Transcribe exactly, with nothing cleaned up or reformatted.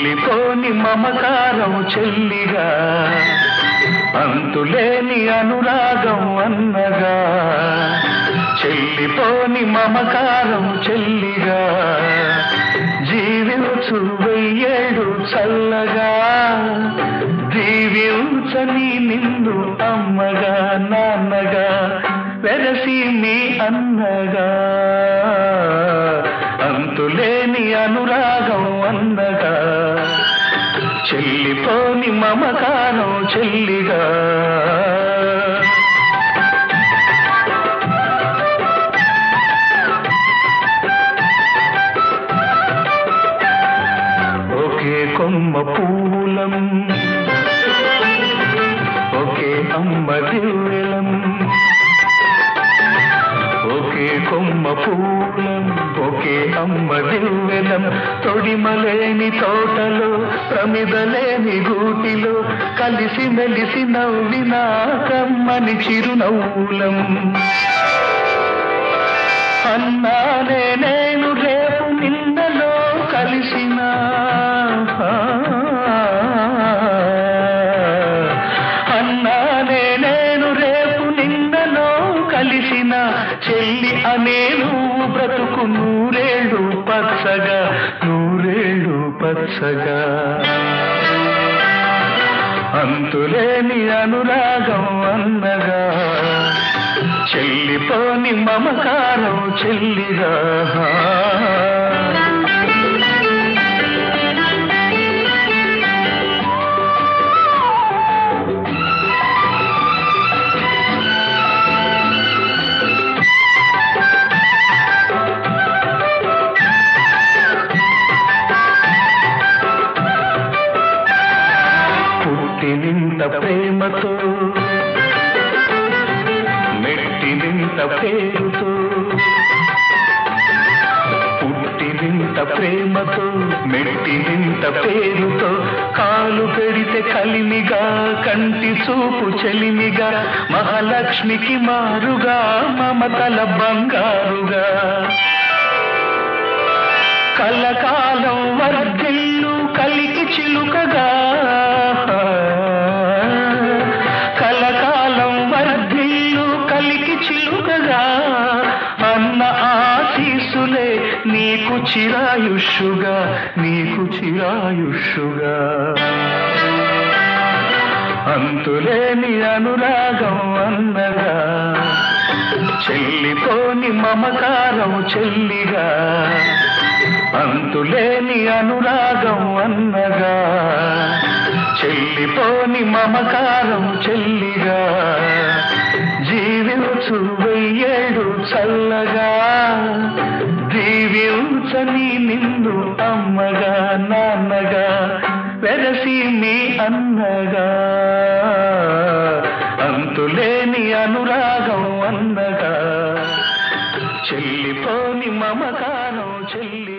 చెల్లిపోని మమకారం చెల్లిగా, అంతులేని అనురాగం అన్నగా. చెల్లిపోని మమకారం చెల్లిగా, జీవించు వెయ్యేడు చల్లగా. దీవించని నిన్ను అమ్మగా నాన్నగా, వెరసి నీ అన్నగా. అంతులేని అనురాగం అన్నగా, చెల్లిపోని మమకారం చెల్లిగా. ఒకే కొమ్మ పూలం, ఒకే అమ్మ దివ్వెలం. ఒకే కొమ్మ పూలం, ఒకే అమ్మ దివ్వెలం. తొడిమలేని తోటలో, ప్రమిదలేని గూటిలో, కలిసి మెలిసి నవ్విన కమ్మని చిరునవ్వులం. అన్నానే నేను రేపు నిన్నలో కలిసిన, అన్నానే నేను రేపు నిన్నలో కలిసిన. చెల్లి అనే నువ్వు బ్రతుకు నూరేళ్ళు పచ్చగా, నూరేళ్ళు పచ్చగా. అంతులేని అనురాగం అన్నగా, చెల్లిపోని మమకారం చెల్లిగా. పుట్టినింత ప్రేమతో, మెట్టినింత పేరుతో. పుట్టినింత ప్రేమతో, మెట్టినింత పేరుతో. కాలు పెడితే కలిమిగా, కంటి చూపు చెలిమిగా. మహాలక్ష్మికి మారుగా, మమతల బంగారుగా. కలకాలం వర్ధిల్లు కలికి చిలుకగా, కలకాలం వర్ధిల్లు కలికి చిలుకగా. అన్న ఆశీస్సులే నీకు చిరాయుష్యుగా, నీకు చిరాయుష్యుగా. అంతులేని అనురాగం అన్నగా, చెల్లిపోని మమకారం చెల్లిగా. అంతులేని అనురాగం అన్నగా, చెల్లిపోని మమకారం చెల్లిగా. జీవించు వెయ్యేడు చల్లగా, దీవించని నిన్ను అమ్మగా నాన్నగా, వెరసి నీ అన్నగా. అంతులేని అనురాగం అన్నగా, చెల్లిపోని మమకారం చెల్లి.